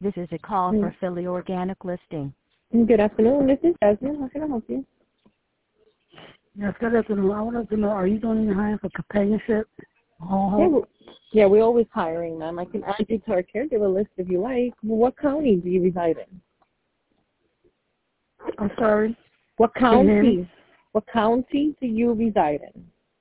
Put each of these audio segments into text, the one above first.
This is a call for Philly Organic Listing. Good afternoon. This is Jasmine. How can I help you? Yes, good afternoon. I wanted to know, are you doing any hiring for companionship? Yeah, we're always hiring, ma'am. I can add you to our caregiver list if you like. What county do you reside in? I'm sorry? What county? What county do you reside in?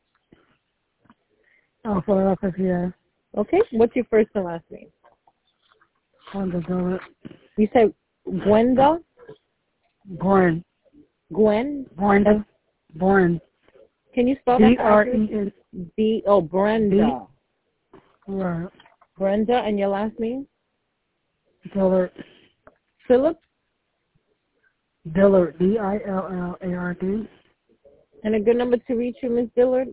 Oh, Philadelphia, yeah. Okay. What's your first and last name? Gwenda Dillard. You said Gwenda? Gwen. Gwen? Gwenda. Gwen. Can you spell that? B-R-E-N. Brenda. Right. Brenda, and your last name? Dillard. Philip? Dillard. D-I-L-L-A-R-D. And a good number to reach you, Miss Dillard?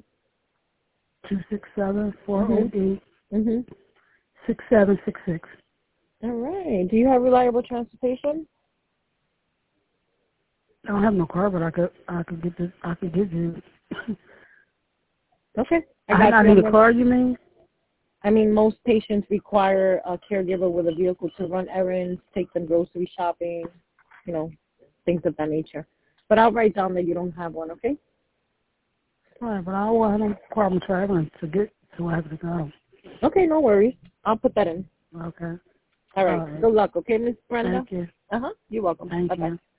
267-408-6766. All right. Do you have reliable transportation? I don't have no car, but I could give you. Okay. I need a car, you mean? I mean, most patients require a caregiver with a vehicle to run errands, take them grocery shopping, things of that nature. But I'll write down that you don't have one, okay? All right, but I won't have no problem traveling to get to where I have to go. Okay, no worries. I'll put that in. Okay. All right. Good luck, okay, Miss Brenda? Thank you. You're welcome. Thank Bye-bye. you.